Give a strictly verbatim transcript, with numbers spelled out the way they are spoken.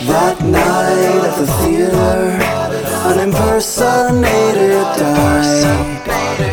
That night at the theater, an impersonator died.